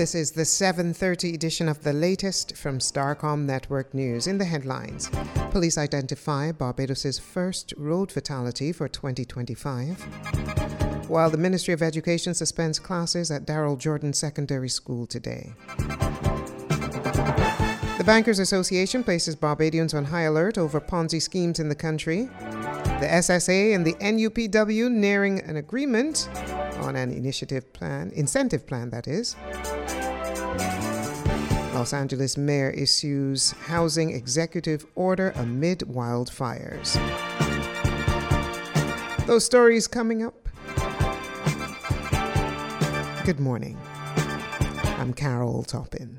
This is the 7:30 edition of the latest from Starcom Network News. In the headlines, police identify Barbados' first road fatality for 2025, while the Ministry of Education suspends classes at Darrell Jordan Secondary School today. The Bankers Association places Barbadians on high alert over Ponzi schemes in the country. The SSA and the NUPW nearing an agreement on an incentive plan, that is. Los Angeles mayor issues housing executive order amid wildfires. Those stories coming up. Good morning. I'm Carol Toppin.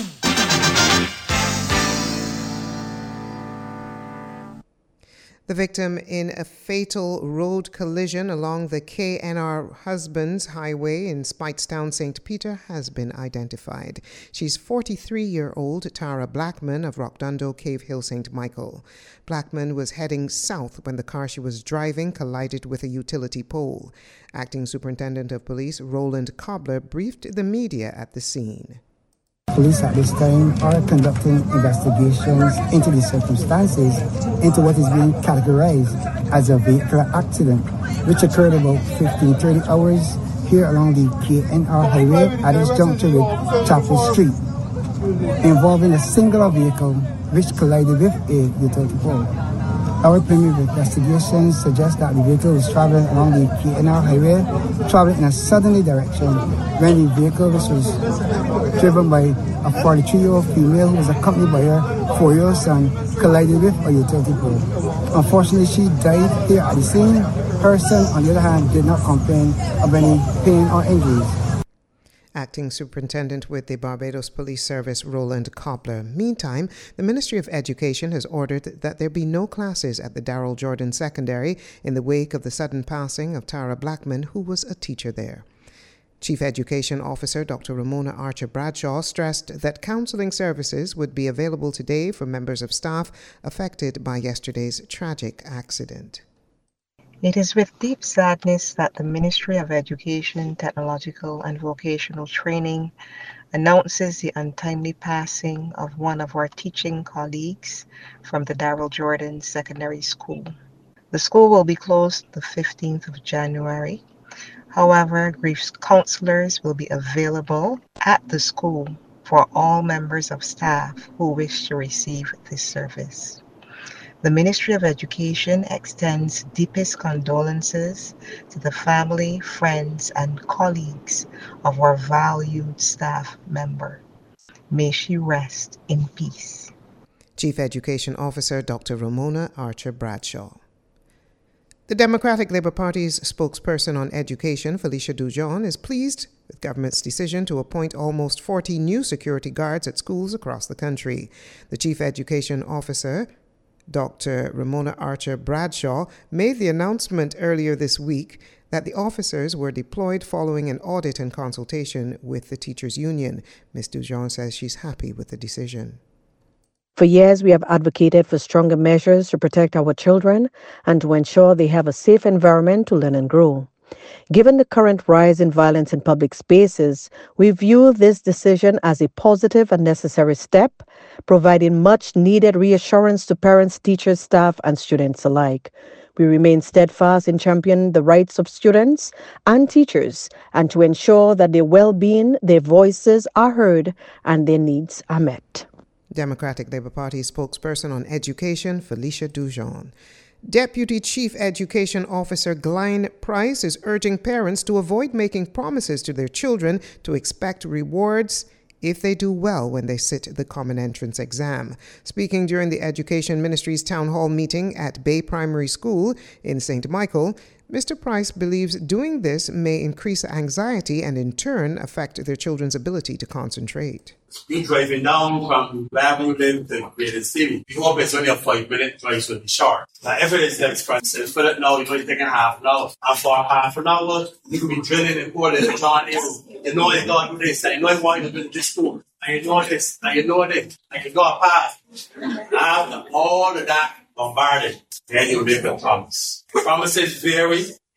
The victim in a fatal road collision along the KNR Husbands Highway in Speightstown, St. Peter, has been identified. She's 43-year-old Tara Blackman of Rockdundo, Cave Hill, St. Michael. Blackman was heading south when the car she was driving collided with a utility pole. Acting Superintendent of Police Roland Cobbler briefed the media at the scene. Police at this time are conducting investigations into the circumstances into what is being categorized as a vehicular accident, which occurred about 15-30 hours here along the KNR highway at its juncture with Chapel Street, involving a singular vehicle which collided with a utility pole. Our preliminary investigations suggest that the vehicle was traveling along the KNR highway, traveling in a southerly direction, when the vehicle, which was driven by a 43-year-old female who was accompanied by her 4-year-old son, collided with a utility pole. Unfortunately, she died here at the scene. Her son, on the other hand, did not complain of any pain or injuries. Acting Superintendent with the Barbados Police Service, Roland Cobbler. Meantime, the Ministry of Education has ordered that there be no classes at the Darrell Jordan Secondary in the wake of the sudden passing of Tara Blackman, who was a teacher there. Chief Education Officer Dr. Ramona Archer Bradshaw stressed that counseling services would be available today for members of staff affected by yesterday's tragic accident. It is with deep sadness that the Ministry of Education, Technological and Vocational Training announces the untimely passing of one of our teaching colleagues from the Darrell Jordan Secondary School. The school will be closed the 15th of January. However, grief counselors will be available at the school for all members of staff who wish to receive this service. The Ministry of Education extends deepest condolences to the family, friends, and colleagues of our valued staff member. May she rest in peace. Chief Education Officer Dr. Ramona Archer Bradshaw. The Democratic Labour Party's spokesperson on education, Felicia Dujon, is pleased with government's decision to appoint almost 40 new security guards at schools across the country. The Chief Education Officer, Dr. Ramona Archer Bradshaw, made the announcement earlier this week that the officers were deployed following an audit and consultation with the teachers' union. Ms. Dujon says she's happy with the decision. For years, we have advocated for stronger measures to protect our children and to ensure they have a safe environment to learn and grow. Given the current rise in violence in public spaces, we view this decision as a positive and necessary step, providing much-needed reassurance to parents, teachers, staff, and students alike. We remain steadfast in championing the rights of students and teachers and to ensure that their well-being, their voices are heard, and their needs are met. Democratic Labour Party spokesperson on education, Felicia Dujon. Deputy Chief Education Officer Glyne Price is urging parents to avoid making promises to their children to expect rewards if they do well when they sit the Common Entrance exam. Speaking during the Education Ministry's Town Hall meeting at Bay Primary School in St. Michael, Mr. Price believes doing this may increase anxiety and in turn affect their children's ability to concentrate. We driving down from Babylon to Greater City. We hope it's only a 5-minute drive to be short. Now, if it is that expensive, for it now, you're going to take half an hour. And for half an hour, you can be drilling and calling and John Hill. You know they don't do this, and you know why you do this school. And you know this, and you know this, and you got past. After all of that bombarded, then you make a promise. Promises vary.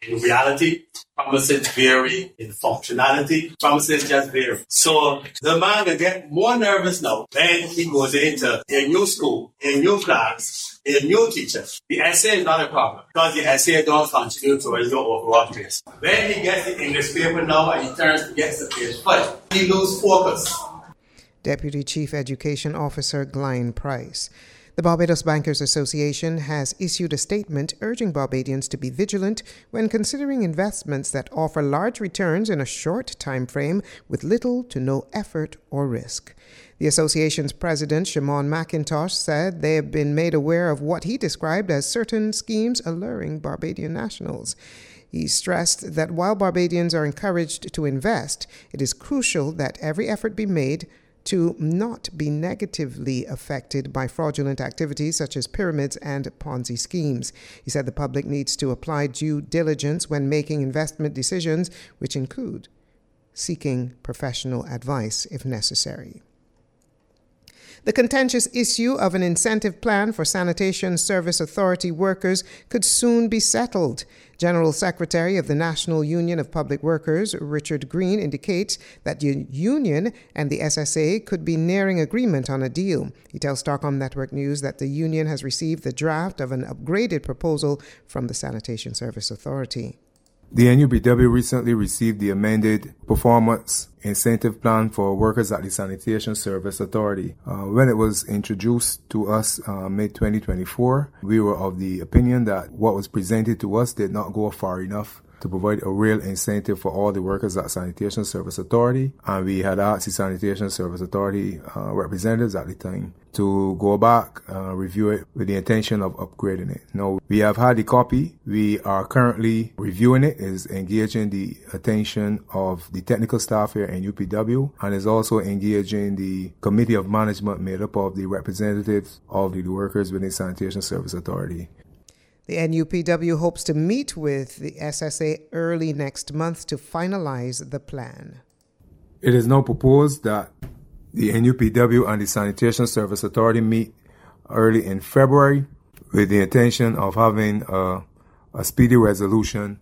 in reality. Promises vary in functionality. Promises just vary. So the man will get more nervous now when he goes into a new school, a new class, a new teacher. The essay is not a problem because the essay don't contribute to your overall grades. When he gets the English paper now and he turns to get the page 5, he loses focus. Deputy Chief Education Officer Glyne Price. The Barbados Bankers Association has issued a statement urging Barbadians to be vigilant when considering investments that offer large returns in a short time frame with little to no effort or risk. The association's president, Shimon McIntosh, said they have been made aware of what he described as certain schemes alluring Barbadian nationals. He stressed that while Barbadians are encouraged to invest, it is crucial that every effort be made to not be negatively affected by fraudulent activities such as pyramids and Ponzi schemes. He said the public needs to apply due diligence when making investment decisions, which include seeking professional advice if necessary. The contentious issue of an incentive plan for Sanitation Service Authority workers could soon be settled. General Secretary of the National Union of Public Workers, Richard Green, indicates that the union and the SSA could be nearing agreement on a deal. He tells Stockholm Network News that the union has received the draft of an upgraded proposal from the Sanitation Service Authority. The NUPW recently received the amended performance incentive plan for workers at the Sanitation Service Authority. When it was introduced to us mid-2024, we were of the opinion that what was presented to us did not go far enough to provide a real incentive for all the workers at Sanitation Service Authority. And we had asked the Sanitation Service Authority representatives at the time to go back, review it with the intention of upgrading it. Now, we have had the copy. We are currently reviewing it, is engaging the attention of the technical staff here in UPW, and is also engaging the committee of management made up of the representatives of the workers within Sanitation Service Authority. The NUPW hopes to meet with the SSA early next month to finalize the plan. It is now proposed that the NUPW and the Sanitation Service Authority meet early in February with the intention of having a speedy resolution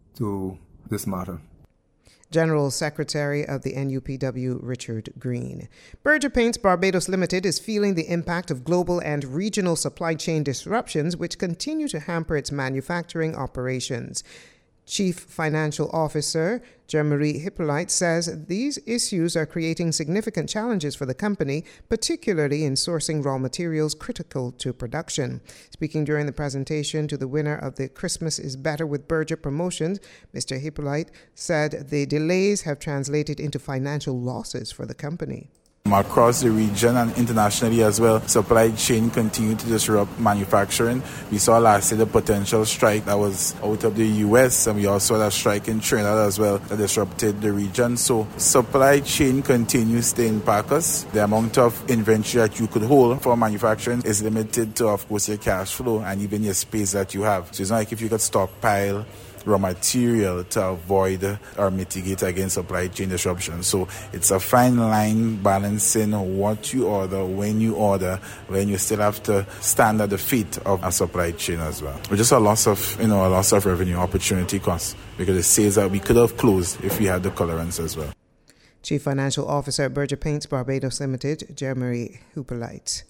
to this matter. General Secretary of the NUPW, Richard Green. Berger Paints Barbados Limited is feeling the impact of global and regional supply chain disruptions which continue to hamper its manufacturing operations. Chief Financial Officer Jean-Marie Hippolyte says these issues are creating significant challenges for the company, particularly in sourcing raw materials critical to production. Speaking during the presentation to the winner of the Christmas is Better with Berger promotions, Mr. Hippolyte said the delays have translated into financial losses for the company. Across the region and internationally as well, supply chain continue to disrupt manufacturing. We saw last year the potential strike that was out of the US, and we also had a strike in Trinidad as well that disrupted the region. So supply chain continues to impact us. The amount of inventory that you could hold for manufacturing is limited to, of course, your cash flow and even your space that you have. So it's not like if you could stockpile raw material to avoid or mitigate against supply chain disruption. So it's a fine line balancing what you order, when you still have to stand at the feet of a supply chain as well. It's just a loss of revenue opportunity cost, because it says that we could have closed if we had the tolerance as well. Chief Financial Officer, Berger Paints Barbados Limited, Jean-Marie Hippolyte.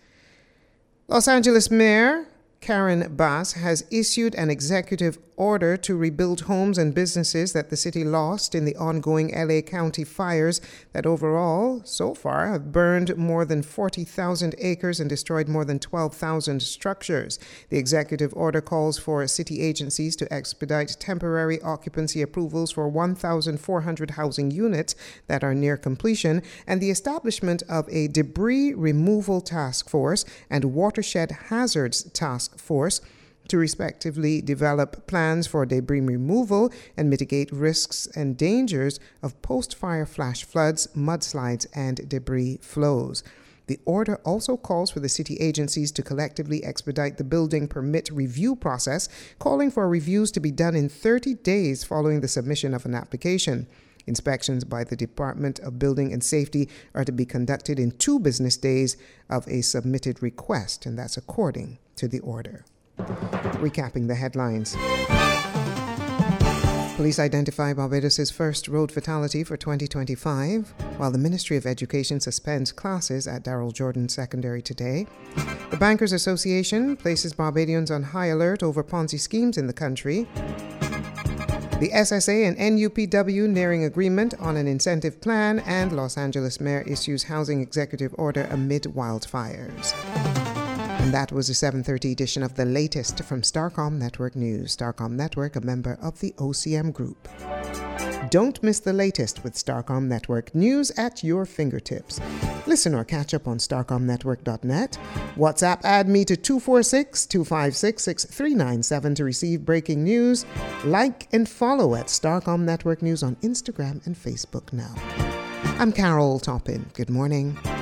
Los Angeles Mayor Karen Bass has issued an executive order to rebuild homes and businesses that the city lost in the ongoing LA County fires that overall, so far, have burned more than 40,000 acres and destroyed more than 12,000 structures. The executive order calls for city agencies to expedite temporary occupancy approvals for 1,400 housing units that are near completion and the establishment of a debris removal task force and watershed hazards task force to respectively develop plans for debris removal and mitigate risks and dangers of post-fire flash floods, mudslides, and debris flows. The order also calls for the city agencies to collectively expedite the building permit review process, calling for reviews to be done in 30 days following the submission of an application. Inspections by the Department of Building and Safety are to be conducted in 2 business days of a submitted request, and that's according to the order. Recapping the headlines. Police identify Barbados' first road fatality for 2025, while the Ministry of Education suspends classes at Darrell Jordan Secondary today. The Bankers Association places Barbadians on high alert over Ponzi schemes in the country. The SSA and NUPW nearing agreement on an incentive plan, and Los Angeles Mayor issues housing executive order amid wildfires. And that was the 7:30 edition of The Latest from Starcom Network News. Starcom Network, a member of the OCM Group. Don't miss The Latest with Starcom Network. News at your fingertips. Listen or catch up on starcomnetwork.net. WhatsApp add me to 246-256-6397 to receive breaking news. Like and follow at Starcom Network News on Instagram and Facebook now. I'm Carol Toppin. Good morning.